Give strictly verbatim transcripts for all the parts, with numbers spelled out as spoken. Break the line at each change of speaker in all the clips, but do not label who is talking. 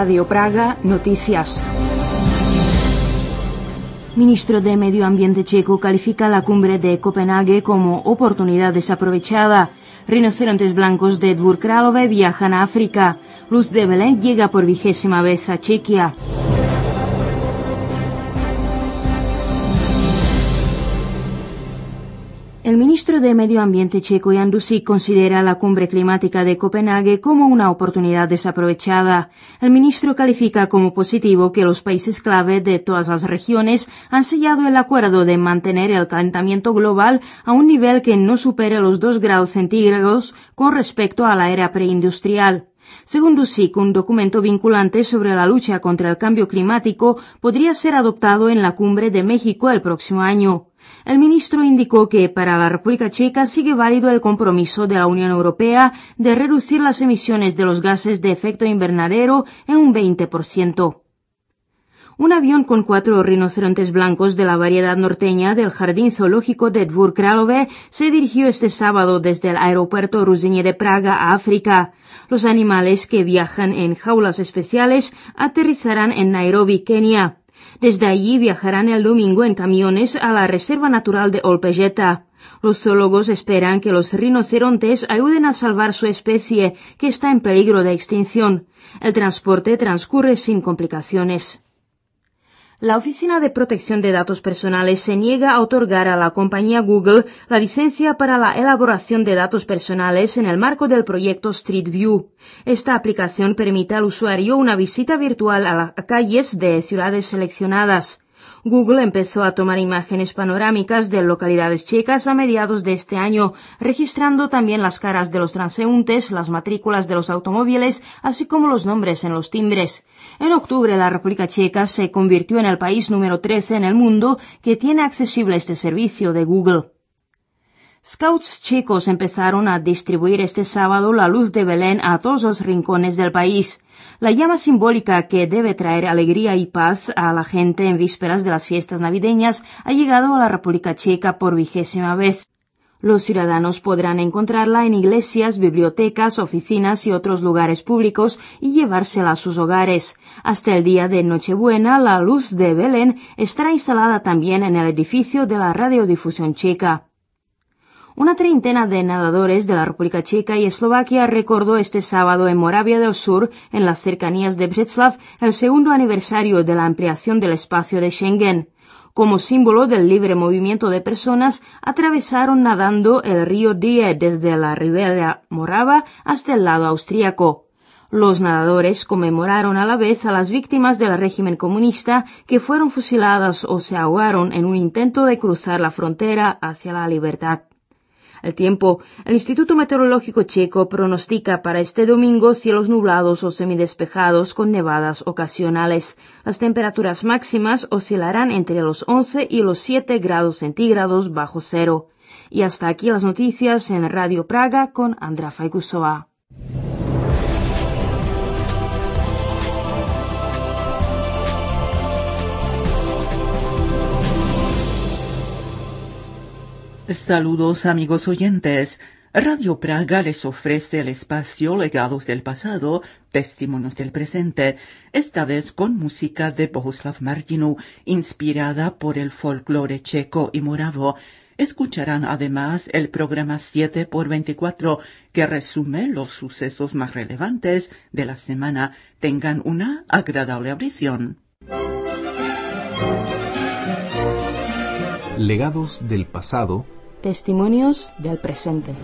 Radio Praga, noticias. Ministro de Medio Ambiente checo califica la cumbre de Copenhague como oportunidad desaprovechada. Rinocerontes blancos de Dvůr Králové viajan a África. Luz de Belén llega por vigésima vez a Chequia. El ministro de Medio Ambiente checo Jan Dušík considera la cumbre climática de Copenhague como una oportunidad desaprovechada. El ministro califica como positivo que los países clave de todas las regiones han sellado el acuerdo de mantener el calentamiento global a un nivel que no supere los dos grados centígrados con respecto a la era preindustrial. Según Dušík, un documento vinculante sobre la lucha contra el cambio climático podría ser adoptado en la cumbre de México el próximo año. El ministro indicó que para la República Checa sigue válido el compromiso de la Unión Europea de reducir las emisiones de los gases de efecto invernadero en un veinte por ciento. Un avión con cuatro rinocerontes blancos de la variedad norteña del Jardín Zoológico de Dvůr Králové se dirigió este sábado desde el aeropuerto Ruzyně de Praga a África. Los animales, que viajan en jaulas especiales, aterrizarán en Nairobi, Kenia. Desde allí viajarán el domingo en camiones a la Reserva Natural de Olpejeta. Los zoólogos esperan que los rinocerontes ayuden a salvar su especie, que está en peligro de extinción. El transporte transcurre sin complicaciones. La Oficina de Protección de Datos Personales se niega a otorgar a la compañía Google la licencia para la elaboración de datos personales en el marco del proyecto Street View. Esta aplicación permite al usuario una visita virtual a las calles de ciudades seleccionadas. Google empezó a tomar imágenes panorámicas de localidades checas a mediados de este año, registrando también las caras de los transeúntes, las matrículas de los automóviles, así como los nombres en los timbres. En octubre, la República Checa se convirtió en el país número trece en el mundo que tiene accesible este servicio de Google. Scouts checos empezaron a distribuir este sábado la luz de Belén a todos los rincones del país. La llama simbólica que debe traer alegría y paz a la gente en vísperas de las fiestas navideñas ha llegado a la República Checa por vigésima vez. Los ciudadanos podrán encontrarla en iglesias, bibliotecas, oficinas y otros lugares públicos y llevársela a sus hogares. Hasta el día de Nochebuena, la luz de Belén estará instalada también en el edificio de la Radiodifusión Checa. Una treintena de nadadores de la República Checa y Eslovaquia recordó este sábado en Moravia del Sur, en las cercanías de Břeclav, el segundo aniversario de la ampliación del espacio de Schengen. Como símbolo del libre movimiento de personas, atravesaron nadando el río Die desde la ribera morava hasta el lado austríaco. Los nadadores conmemoraron a la vez a las víctimas del régimen comunista que fueron fusiladas o se ahogaron en un intento de cruzar la frontera hacia la libertad. El tiempo. El Instituto Meteorológico Checo pronostica para este domingo cielos nublados o semidespejados con nevadas ocasionales. Las temperaturas máximas oscilarán entre los once y los siete grados centígrados bajo cero. Y hasta aquí las noticias en Radio Praga con Andrea Fajkusová.
Saludos amigos oyentes. Radio Praga les ofrece el espacio Legados del Pasado, Testimonios del Presente, esta vez con música de Bohuslav Martinů, inspirada por el folclore checo y moravo. Escucharán además el programa siete por veinticuatro, que resume los sucesos más relevantes de la semana. Tengan una agradable audición.
Legados del pasado.
Testimonios del presente.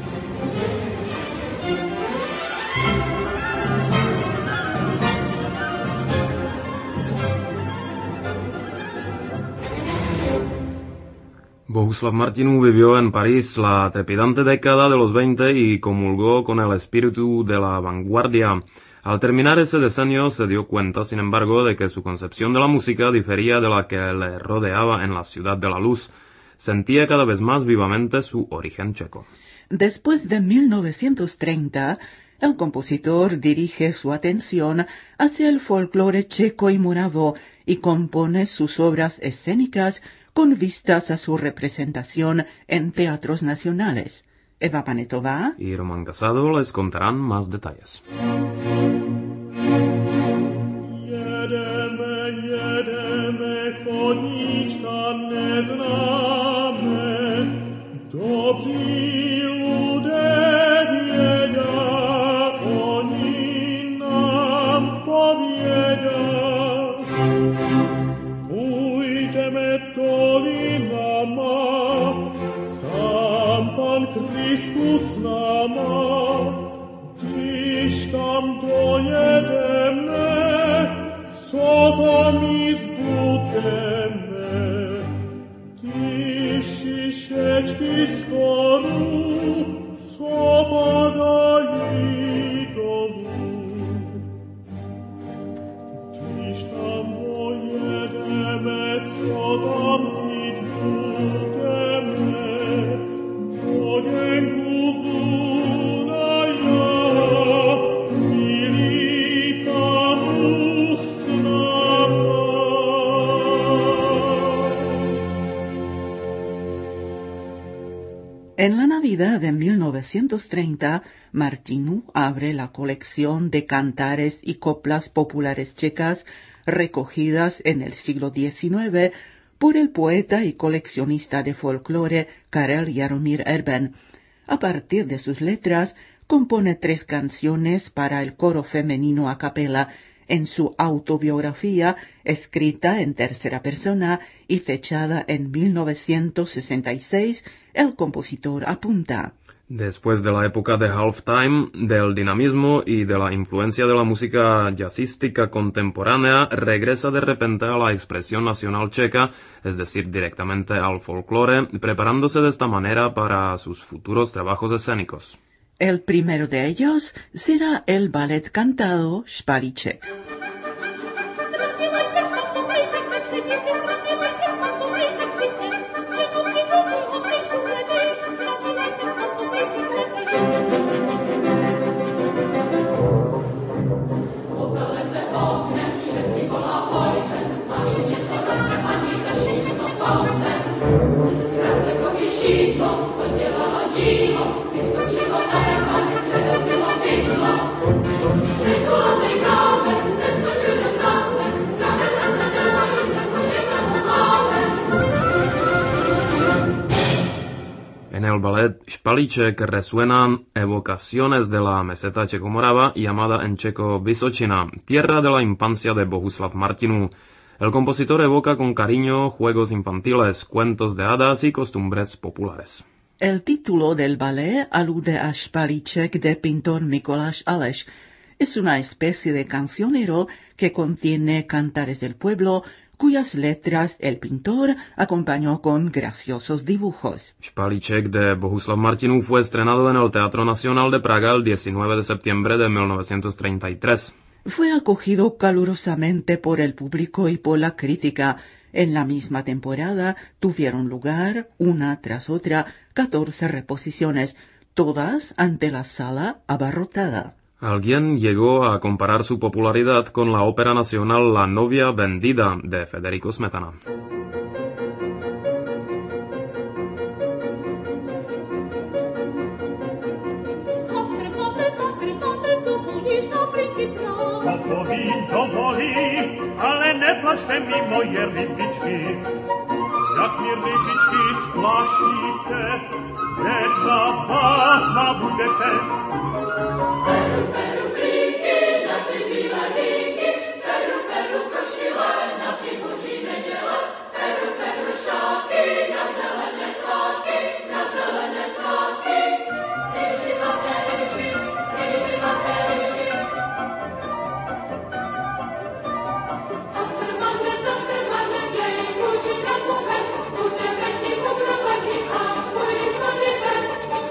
Bohuslav Martinů vivió en París la trepidante década de los veinte y comulgó con el espíritu de la vanguardia. Al terminar ese decenio se dio cuenta, sin embargo, de que su concepción de la música difería de la que le rodeaba en la Ciudad de la Luz. Sentía cada vez más vivamente su origen checo.
Después de mil novecientos treinta, el compositor dirige su atención hacia el folclore checo y moravo y compone sus obras escénicas con vistas a su representación en teatros nacionales. Eva Panetová
y Román Casado les contarán más detalles.
Pójdeme koniczkam neznamy, dobrzy ludzie wiedzia, oni nam powiedzia. Pójdeme dolinama, sam Pan Chrystus nama, dziś tam dojedeme, co tam i zbudeme. Dziś i sieczki skoru, co padali dolu. Dziś tam dojedeme, co tam i zbudeme, wojenku z Dunaja, mili Pan Bóg z nami.
En la Navidad de mil novecientos treinta, Martinů abre la colección de cantares y coplas populares checas recogidas en el siglo diecinueve por el poeta y coleccionista de folclore Karel Jaromír Erben. A partir de sus letras, compone tres canciones para el coro femenino a capela en su autobiografía, escrita en tercera persona y fechada en mil novecientos sesenta y seis, el compositor apunta:
Después de la época de halftime, del dinamismo y de la influencia de la música jazzística contemporánea, regresa de repente a la expresión nacional checa, es decir, directamente al folclore, preparándose de esta manera para sus futuros trabajos escénicos.
El primero de ellos será el ballet cantado Špalíček.
En el ballet Špalíček resuenan evocaciones de la meseta checomorava llamada en checo Vysočina, tierra de la infancia de Bohuslav Martinů. El compositor evoca con cariño juegos infantiles, cuentos de hadas y costumbres populares.
El título del ballet alude a Špalíček de pintor Mikuláš Aleš. Es una especie de cancionero que contiene cantares del pueblo, cuyas letras el pintor acompañó con graciosos dibujos.
Špalíček de Bohuslav Martinů fue estrenado en el Teatro Nacional de Praga el diecinueve de septiembre de mil novecientos treinta y tres.
Fue acogido calurosamente por el público y por la crítica. En la misma temporada tuvieron lugar, una tras otra, catorce reposiciones, todas ante la sala abarrotada.
Alguien llegó a comparar su popularidad con la ópera nacional La novia vendida de Federico Smetana.
Ale neplačte mi moje rybičky, jak mi rybičky splašíte, jedna z vás má budete.
Peru, peru, blíky, na ty bílé líky, peru, peru, košile, na ty boží neděle, peru, peru, šáky, na zelené svátky, na zelené svátky, rybičky zlaté, rybičky, rybičky zlaté, rybičky. Ostrmane, dotrmane, děj, kůži na kube, budeme ti pokroveky, až půjde z vody ven.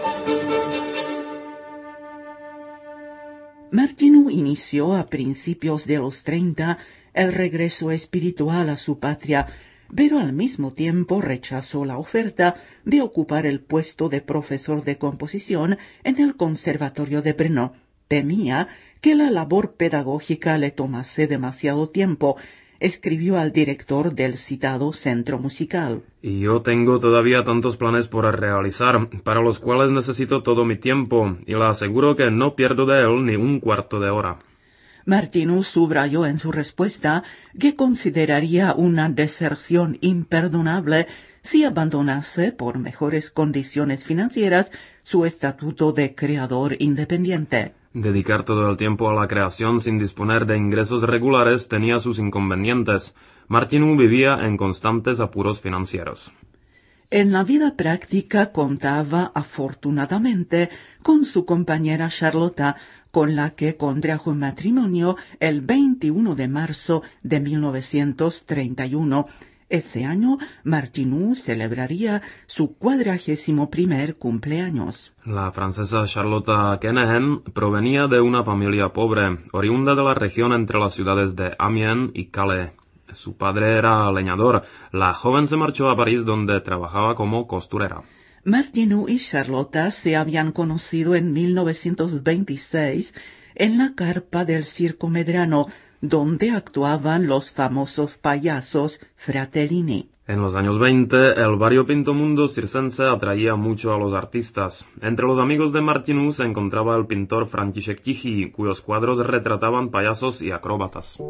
Martinů inició a principios de los treinta el regreso espiritual a su patria, pero al mismo tiempo rechazó la oferta de ocupar el puesto de profesor de composición en el Conservatorio de Brno. Temía que la labor pedagógica le tomase demasiado tiempo. Escribió al director del citado centro musical:
Y yo tengo todavía tantos planes por realizar, para los cuales necesito todo mi tiempo, y le aseguro que no pierdo de él ni un cuarto de hora.
Martinů subrayó en su respuesta que consideraría una deserción imperdonable si abandonase por mejores condiciones financieras su estatuto de creador independiente.
Dedicar todo el tiempo a la creación sin disponer de ingresos regulares tenía sus inconvenientes. Martinů vivía en constantes apuros financieros.
En la vida práctica contaba afortunadamente con su compañera Charlotta, con la que contrajo matrimonio el veintiuno de marzo de mil novecientos treinta y uno. Ese año, Martinů celebraría su cuadragésimo primer cumpleaños.
La francesa Charlotte Kennehen provenía de una familia pobre, oriunda de la región entre las ciudades de Amiens y Calais. Su padre era leñador. La joven se marchó a París, donde trabajaba como costurera.
Martinů y Charlotta se habían conocido en mil novecientos veintiséis en la carpa del Circo Medrano, donde actuaban los famosos payasos Fratellini.
En los años veinte, el variopinto mundo circense atraía mucho a los artistas. Entre los amigos de Martinů se encontraba el pintor František Tichý, cuyos cuadros retrataban payasos y acróbatas.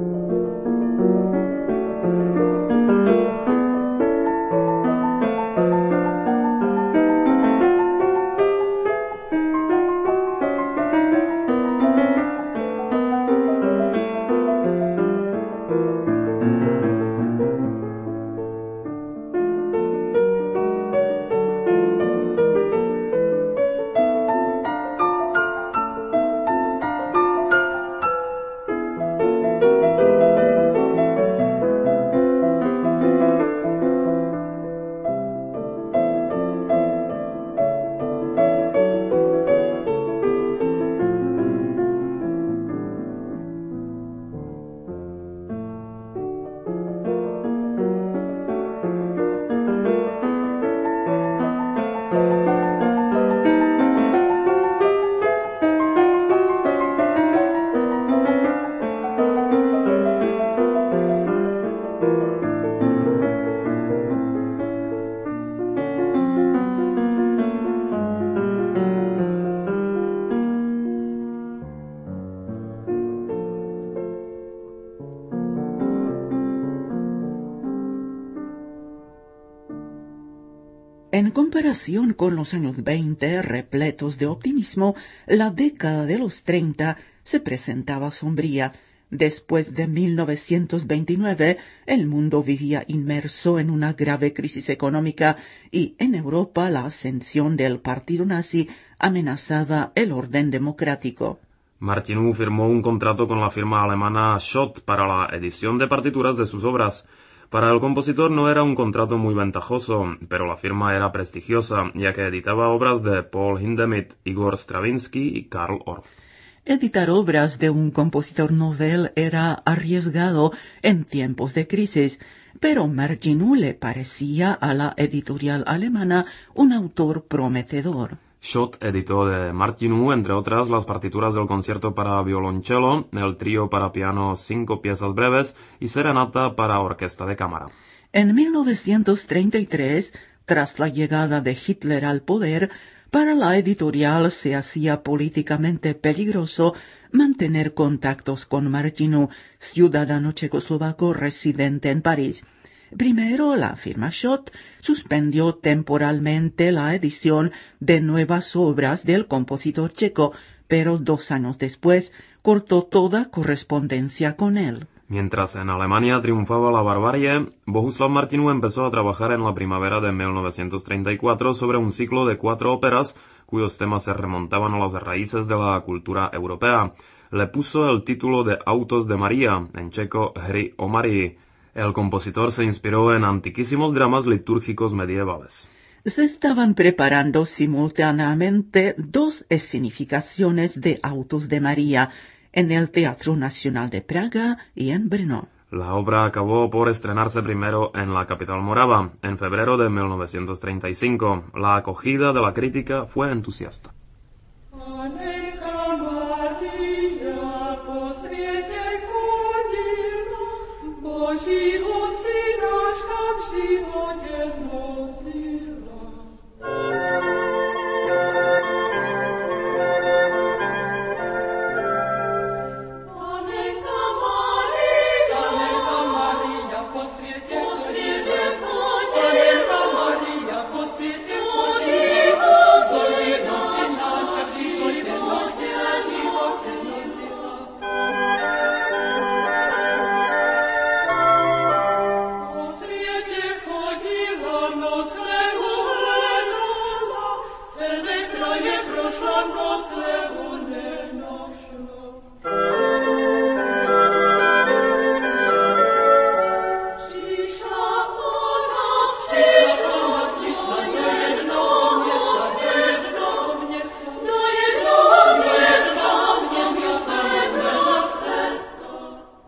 En comparación con los años veinte, repletos de optimismo, la década de los treinta se presentaba sombría. Después de mil novecientos veintinueve, el mundo vivía inmerso en una grave crisis económica y en Europa la ascensión del partido nazi amenazaba el orden democrático.
Martinů firmó un contrato con la firma alemana Schott para la edición de partituras de sus obras. Para el compositor no era un contrato muy ventajoso, pero la firma era prestigiosa, ya que editaba obras de Paul Hindemith, Igor Stravinsky y Karl Orff.
Editar obras de un compositor novel era arriesgado en tiempos de crisis, pero Martinů le parecía a la editorial alemana un autor prometedor.
Schott editó de Martinů, entre otras, las partituras del concierto para violonchelo, el trío para piano Cinco piezas breves y serenata para orquesta de cámara.
En mil novecientos treinta y tres, tras la llegada de Hitler al poder, para la editorial se hacía políticamente peligroso mantener contactos con Martinů, ciudadano checoslovaco residente en París. Primero, la firma Schott suspendió temporalmente la edición de nuevas obras del compositor checo, pero dos años después cortó toda correspondencia con él.
Mientras en Alemania triunfaba la barbarie, Bohuslav Martinů empezó a trabajar en la primavera de mil novecientos treinta y cuatro sobre un ciclo de cuatro óperas cuyos temas se remontaban a las raíces de la cultura europea. Le puso el título de Autos de María, en checo Hry o Marii. El compositor se inspiró en antiquísimos dramas litúrgicos medievales.
Se estaban preparando simultáneamente dos escenificaciones de Autos de María en el Teatro Nacional de Praga y en Brno.
La obra acabó por estrenarse primero en la capital morava, en febrero de mil novecientos treinta y cinco. La acogida de la crítica fue entusiasta.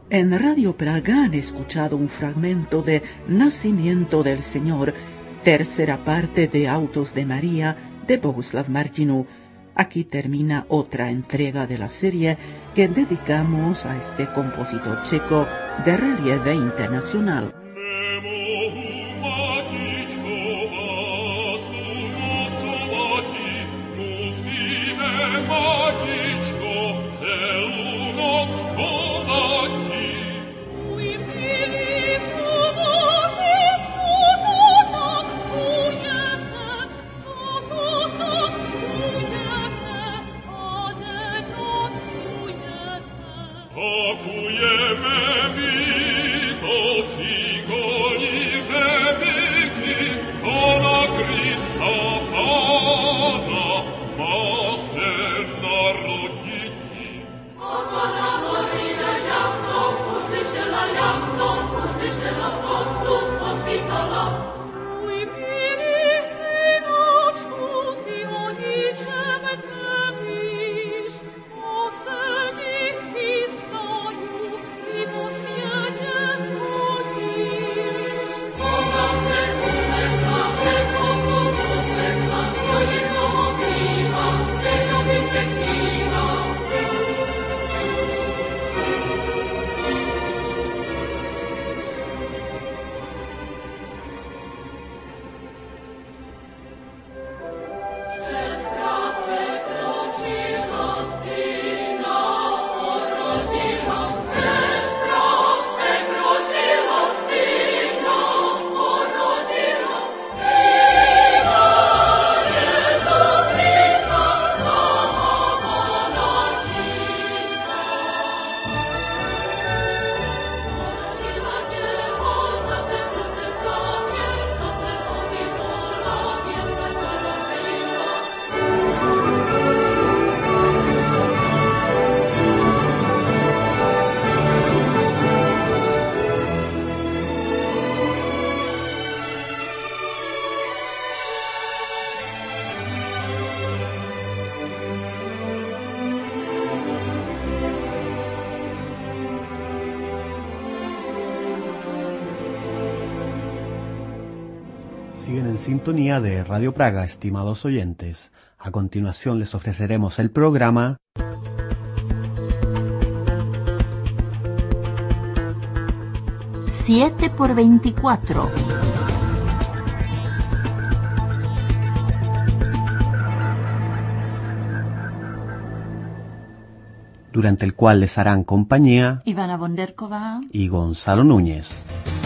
En Radio Praga han escuchado un fragmento de Nacimiento del Señor, tercera parte de Autos de María de Bohuslav Martinů. Aquí termina otra entrega de la serie que dedicamos a este compositor checo de relieve internacional.
Siguen en sintonía de Radio Praga, estimados oyentes. A continuación les ofreceremos el programa
siete por veinticuatro.
Durante el cual les harán compañía
Ivana Bonderkova
y Gonzalo Núñez.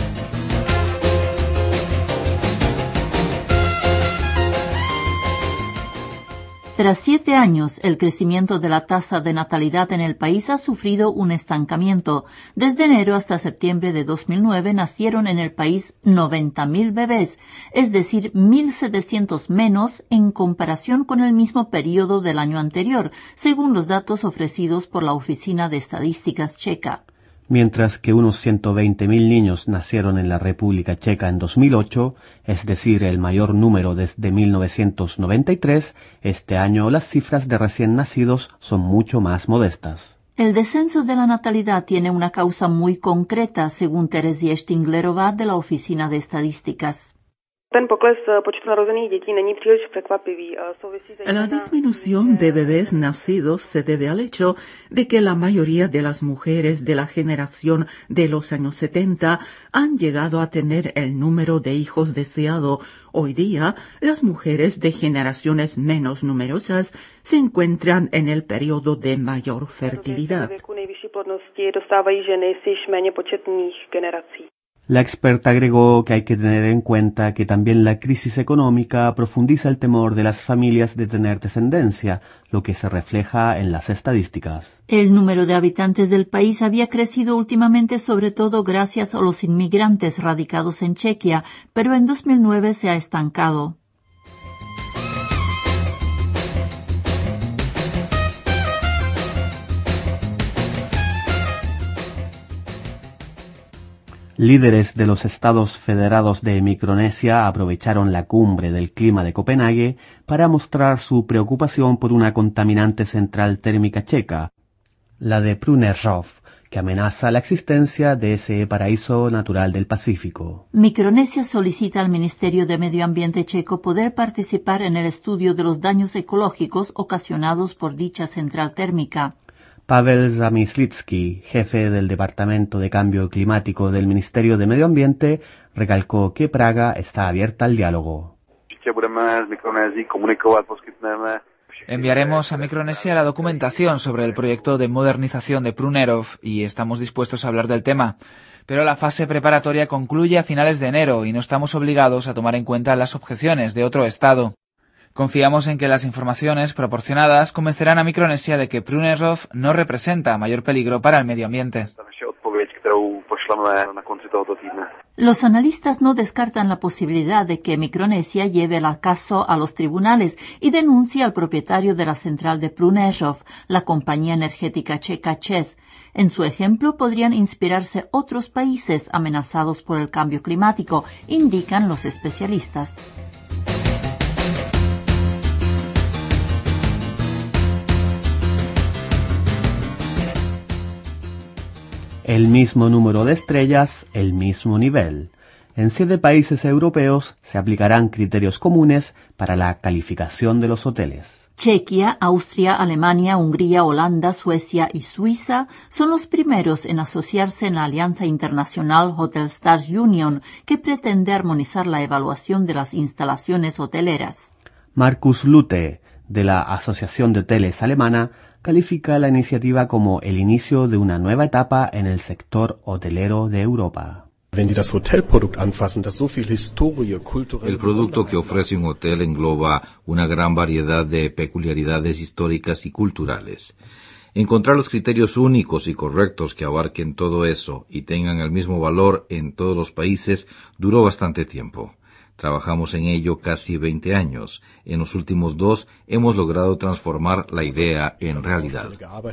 Tras siete años, el crecimiento de la tasa de natalidad en el país ha sufrido un estancamiento. Desde enero hasta septiembre de dos mil nueve nacieron en el país noventa mil bebés, es decir, mil setecientos menos en comparación con el mismo periodo del año anterior, según los datos ofrecidos por la Oficina de Estadísticas Checa.
Mientras que unos ciento veinte mil niños nacieron en la República Checa en dos mil ocho, es decir, el mayor número desde mil novecientos noventa y tres, este año las cifras de recién nacidos son mucho más modestas.
El descenso de la natalidad tiene una causa muy concreta, según Terezie Štinglerová de la Oficina de Estadísticas.
La disminución de bebés nacidos se debe al hecho de que la mayoría de las mujeres de la generación de los años setenta han llegado a tener el número de hijos deseado. Hoy día, las mujeres de generaciones menos numerosas se encuentran en el periodo de mayor fertilidad.
La experta agregó que hay que tener en cuenta que también la crisis económica profundiza el temor de las familias de tener descendencia, lo que se refleja en las estadísticas.
El número de habitantes del país había crecido últimamente sobre todo gracias a los inmigrantes radicados en Chequia, pero en dos mil nueve se ha estancado.
Líderes de los Estados Federados de Micronesia aprovecharon la cumbre del clima de Copenhague para mostrar su preocupación por una contaminante central térmica checa, la de Pruneřov, que amenaza la existencia de ese paraíso natural del Pacífico.
Micronesia solicita al Ministerio de Medio Ambiente checo poder participar en el estudio de los daños ecológicos ocasionados por dicha central térmica.
Pavel Zamyslitsky, jefe del Departamento de Cambio Climático del Ministerio de Medio Ambiente, recalcó que Praga está abierta al diálogo.
Enviaremos a Micronesia la documentación sobre el proyecto de modernización de Prunerov y estamos dispuestos a hablar del tema. Pero la fase preparatoria concluye a finales de enero y no estamos obligados a tomar en cuenta las objeciones de otro Estado. Confiamos en que las informaciones proporcionadas convencerán a Micronesia de que Prunerov no representa mayor peligro para el medio ambiente.
Los analistas no descartan la posibilidad de que Micronesia lleve el caso a los tribunales y denuncie al propietario de la central de Prunerov, la compañía energética checa ČEZ. En su ejemplo podrían inspirarse otros países amenazados por el cambio climático, indican los especialistas.
El mismo número de estrellas, el mismo nivel. En siete países europeos se aplicarán criterios comunes para la calificación de los hoteles.
Chequia, Austria, Alemania, Hungría, Holanda, Suecia y Suiza son los primeros en asociarse en la Alianza Internacional Hotel Stars Union, que pretende armonizar la evaluación de las instalaciones hoteleras.
Markus Lute, de la Asociación de Hoteles Alemana, califica la iniciativa como el inicio de una nueva etapa en el sector hotelero de Europa.
El producto que ofrece un hotel engloba una gran variedad de peculiaridades históricas y culturales. Encontrar los criterios únicos y correctos que abarquen todo eso y tengan el mismo valor en todos los países duró bastante tiempo. Trabajamos en ello casi veinte años. En los últimos dos hemos logrado transformar la idea en realidad.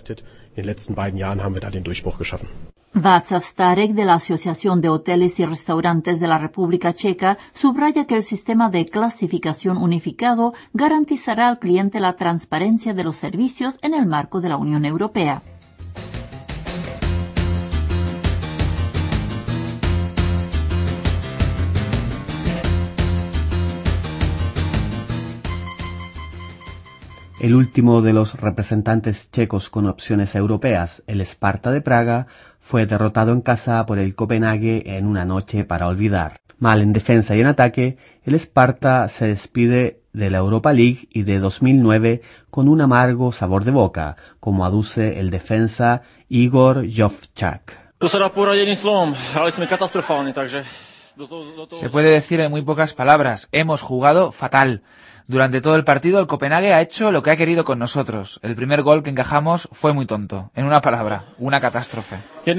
Václav Starek, de la Asociación de Hoteles y Restaurantes de la República Checa, subraya que el sistema de clasificación unificado garantizará al cliente la transparencia de los servicios en el marco de la Unión Europea.
El último de los representantes checos con opciones europeas, el Sparta de Praga, fue derrotado en casa por el Copenhague en una noche para olvidar. Mal en defensa y en ataque, el Sparta se despide de la Europa League y de dos mil nueve con un amargo sabor de boca, como aduce el defensa Igor Jovčak.
Se puede decir en muy pocas palabras, hemos jugado fatal. Durante todo el partido el Copenhague ha hecho lo que ha querido con nosotros. El primer gol que encajamos fue muy tonto. En una palabra, una catástrofe.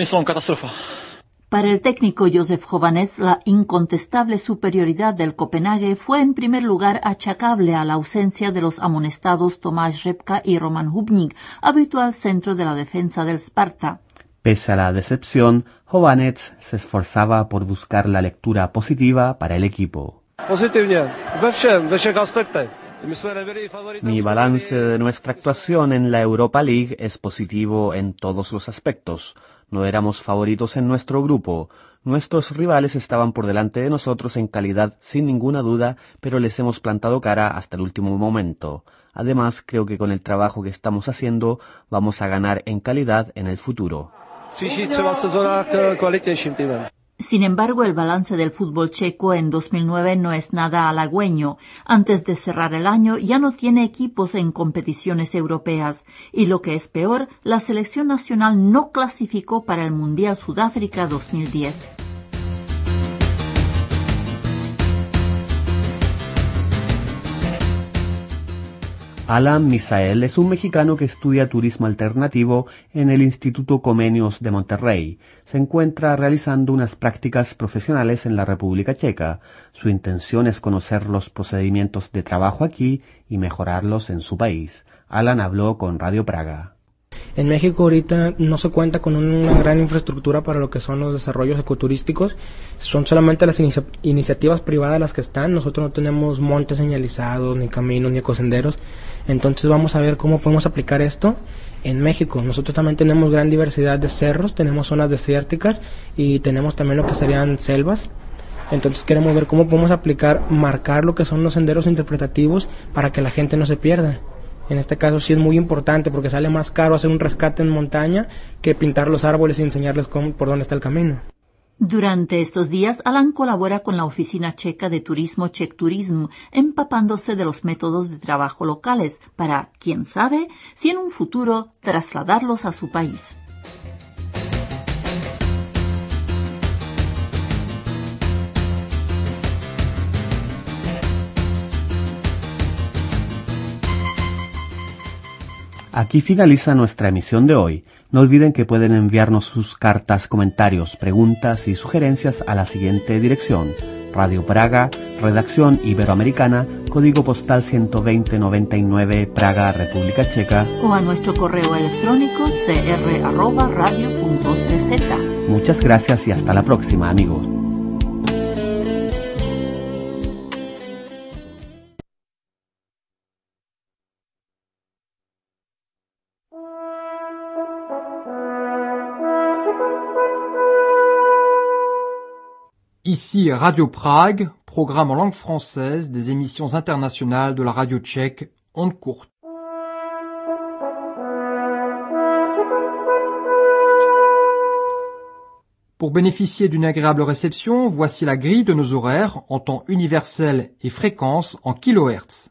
Para el técnico Josef Chovanec, la incontestable superioridad del Copenhague fue en primer lugar achacable a la ausencia de los amonestados Tomáš Řepka y Roman Hubník, habitual centro de la defensa del Sparta.
Pese a la decepción, Chovanec se esforzaba por buscar la lectura positiva para el equipo. Mi balance de nuestra actuación en la Europa League es positivo en todos los aspectos. No éramos favoritos en nuestro grupo. Nuestros rivales estaban por delante de nosotros en calidad sin ninguna duda, pero les hemos plantado cara hasta el último momento. Además, creo que con el trabajo que estamos haciendo vamos a ganar en calidad en el futuro.
Sin embargo, el balance del fútbol checo en dos mil nueve no es nada halagüeño. Antes de cerrar el año ya no tiene equipos en competiciones europeas. Y lo que es peor, la selección nacional no clasificó para el Mundial Sudáfrica dos mil diez.
Alan Misael es un mexicano que estudia turismo alternativo en el Instituto Comenius de Monterrey. Se encuentra realizando unas prácticas profesionales en la República Checa. Su intención es conocer los procedimientos de trabajo aquí y mejorarlos en su país. Alan habló con Radio Praga.
En México ahorita no se cuenta con una gran infraestructura para lo que son los desarrollos ecoturísticos, son solamente las inicia- iniciativas privadas las que están, nosotros no tenemos montes señalizados, ni caminos, ni ecosenderos, entonces vamos a ver cómo podemos aplicar esto en México. Nosotros también tenemos gran diversidad de cerros, tenemos zonas desérticas y tenemos también lo que serían selvas. Entonces queremos ver cómo podemos aplicar, marcar lo que son los senderos interpretativos para que la gente no se pierda. En este caso sí es muy importante porque sale más caro hacer un rescate en montaña que pintar los árboles y enseñarles cómo, por dónde está el camino.
Durante estos días, Alan colabora con la oficina checa de turismo Czech Tourism, empapándose de los métodos de trabajo locales para, quién sabe, si en un futuro trasladarlos a su país.
Aquí finaliza nuestra emisión de hoy. No olviden que pueden enviarnos sus cartas, comentarios, preguntas y sugerencias a la siguiente dirección: Radio Praga, Redacción Iberoamericana, Código Postal ciento veinte noventa y nueve, Praga, República Checa.
O a nuestro correo electrónico c r arroba radio punto c z.
Muchas gracias y hasta la próxima, amigos.
Ici Radio Prague, programme en langue française des émissions internationales de la radio tchèque, ondes courtes. Pour bénéficier d'une agréable réception, voici la grille de nos horaires en temps universel et fréquence en kilohertz.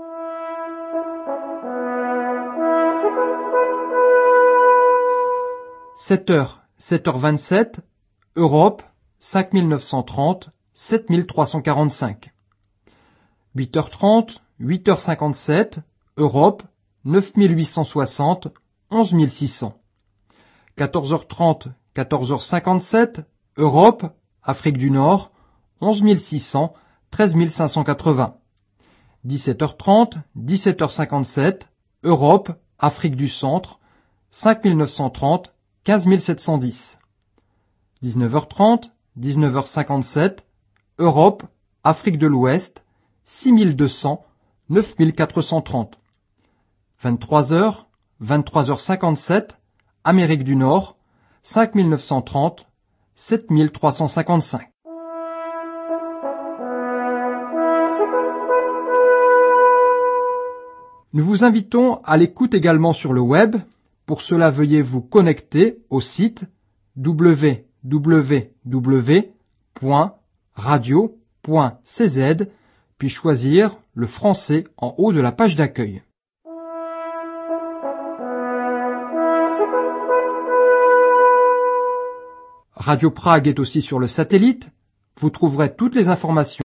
sept heures, sept heures vingt-sept, Europe, cinq mille neuf cent trente, sept mille trois cent quarante-cinq. huit heures trente, huit heures cinquante-sept, Europe, neuf mille huit cent soixante, onze mille six cents. quatorze heures trente, quatorze heures cinquante-sept, Europe, Afrique du Nord, onze mille six cents, treize mille cinq cent quatre-vingts. dix-sept heures trente, dix-sept heures cinquante-sept, Europe, Afrique du Centre, cinq mille neuf cent trente, quinze mille sept cent dix. dix-neuf heures trente, dix-neuf heures cinquante-sept, Europe, Afrique de l'Ouest, six mille deux cents, neuf mille quatre cent trente. vingt-trois heures, vingt-trois heures cinquante-sept, Amérique du Nord, cinq mille neuf cent trente, sept mille trois cent cinquante-cinq. Nous vous invitons à l'écoute également sur le web. Pour cela, veuillez vous connecter au site w w w point radio point c z puis choisir le français en haut de la page d'accueil. Radio Prague est aussi sur le satellite. Vous trouverez toutes les informations